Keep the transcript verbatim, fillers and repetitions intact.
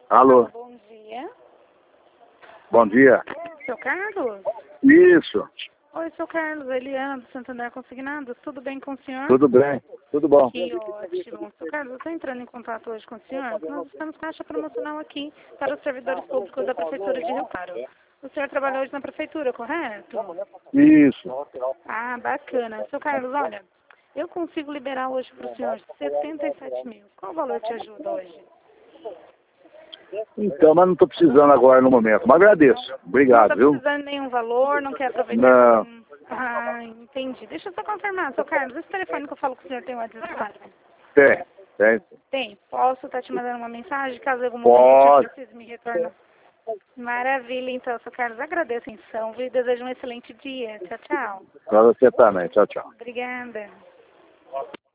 Alô, Bom dia. bom dia. Seu Carlos? Isso, Oi, seu Carlos. Eliana do Santander Consignados. Tudo bem com o senhor? tudo bem, tudo bom. Que ótimo. Seu Carlos, eu estou entrando em contato hoje com o senhor. Nós estamos com caixa promocional aqui para os servidores públicos da Prefeitura de Rio Claro. O senhor trabalha hoje na Prefeitura, correto? Isso. Ah, bacana. Seu Carlos, olha, eu consigo liberar hoje para o senhor setenta e sete mil. Qual valor te ajuda hoje? Então, mas não estou precisando agora no momento. Mas agradeço. Obrigado, Não viu? está precisando de nenhum valor, não quer aproveitar? Não. Hum, Ah, entendi. Deixa eu só confirmar, seu Carlos, esse telefone que eu falo com o senhor tem WhatsApp? Tem, tem. Tem. Posso estar te mandando uma mensagem, caso algum Pode. momento eu precise me retornar? Maravilha, então, seu Carlos, agradeço a atenção, viu? E desejo um excelente dia. Tchau, tchau. Para você também. Tchau, tchau. Obrigada.